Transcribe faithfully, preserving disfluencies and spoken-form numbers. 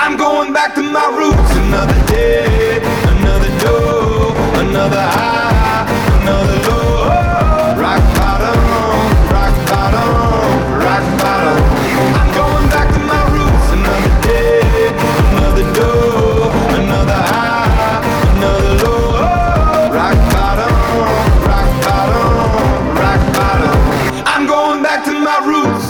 I'm going back to my roots. Another day, another door, another high, another low. Rock bottom, rock bottom, rock bottom. I'm going back to my roots. Another day, another door, another high, another low. Rock bottom, rock bottom, rock bottom. I'm going back to my roots.